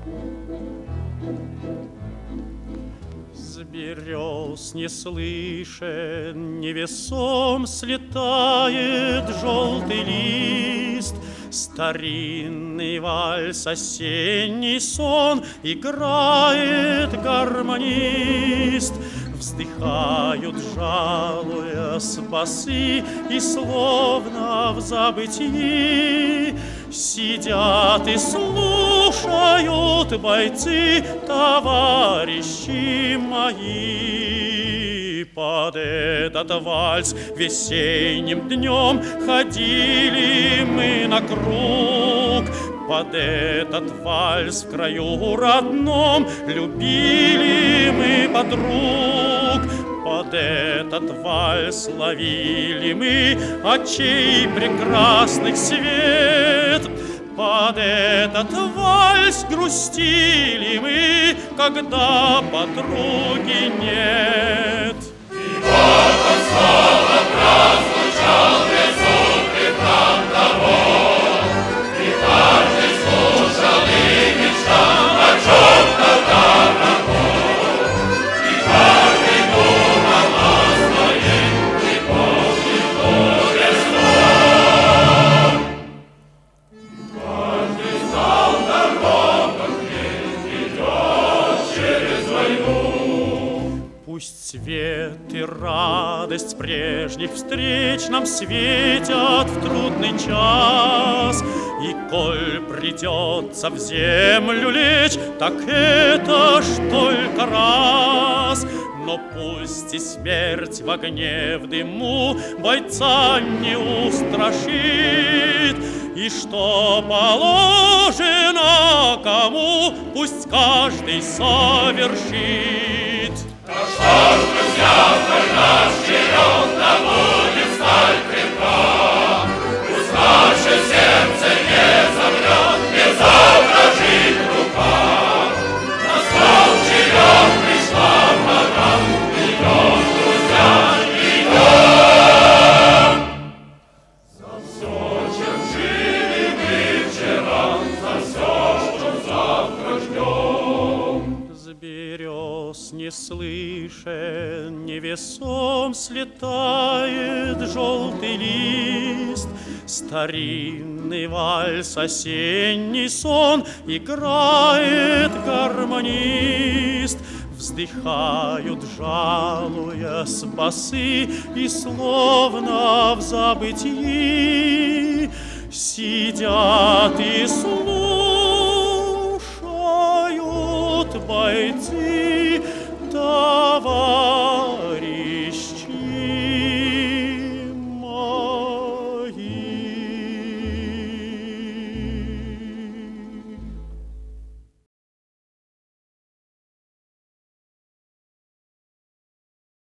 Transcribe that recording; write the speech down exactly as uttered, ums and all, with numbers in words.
С берез неслышен, невесом слетает желтый лист. Старинный вальс, осенний сон играет гармонист. Вздыхают, жалуясь, басы, и словно в забытии сидят и слушают бойцы, товарищи мои. Под этот вальс весенним днем ходили мы на круг. Под этот вальс в краю родном любили мы подруг. Под этот вальс ловили мы очей прекрасных свет. Под этот вальс грустили мы, когда подруги нет. И вот он снова прозвучал безумный храм того. И каждый слушал и мечтал о чем-то дорогом. И каждый думал о своей, и помнит горе сон. Каждый знал дорогу, идет через войну. Пусть свет и радость прежних встреч нам светят в трудный час. И коль придется в землю лечь, так это ж только раз. Но пусть и смерть в огне, в дыму бойца не устрашит. И что положено кому, пусть каждый совершит. Ну что ж, друзья, коль наш черед, да будет сталь крепка. Пусть наше сердце не замрет, не задрожит рука. Настал черед, пришла пора, идем, друзья, идем. За все, чем жили мы вчера, за все, что завтра ждем. С берез не слышен, невесом слетает желтый лист. Старинный вальс, осенний сон играет гармонист. Вздыхают, жалуясь, басы, и словно в забытии сидят и слушают